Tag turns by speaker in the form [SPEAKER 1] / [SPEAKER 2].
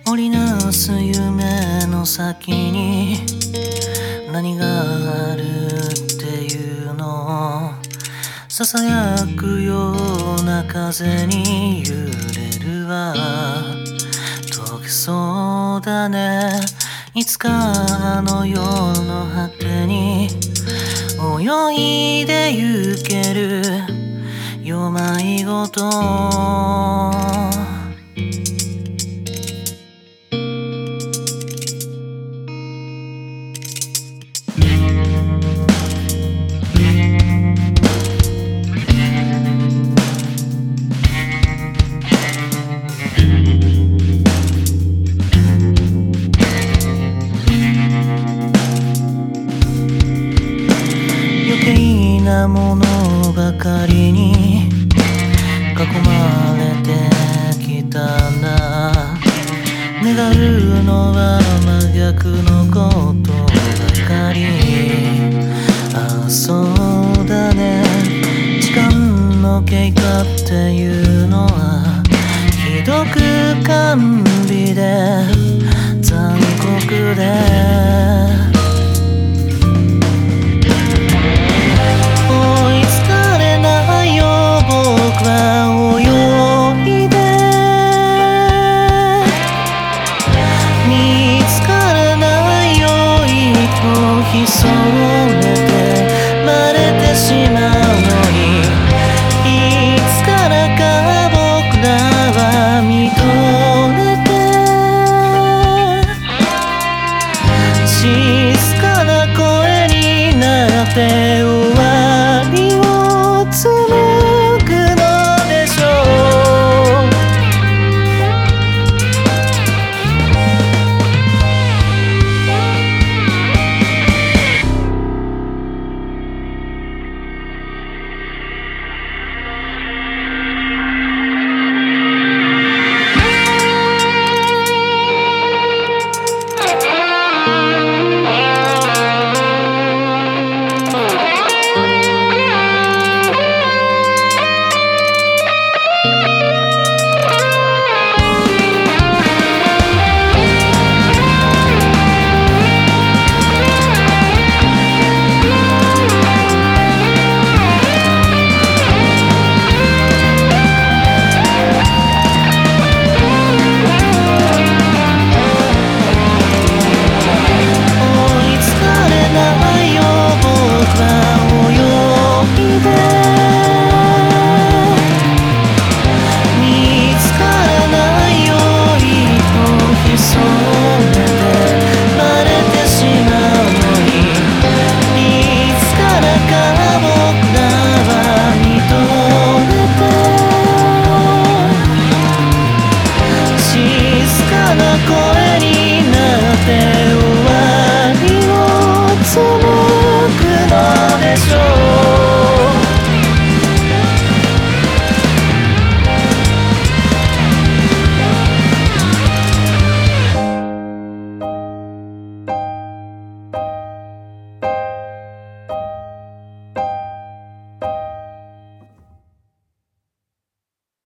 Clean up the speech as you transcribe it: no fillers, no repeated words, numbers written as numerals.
[SPEAKER 1] 織りなす夢の先に何があるっていうの、ささやくような風に揺れるわ。溶けそうだね、いつかあの世の果てに泳いでゆけるよ迷子と。余計なものばかりに囲まれてきたんだ。願うのは真逆のことばかり。ああそうだね、時間の経過っていうのはひどく感じ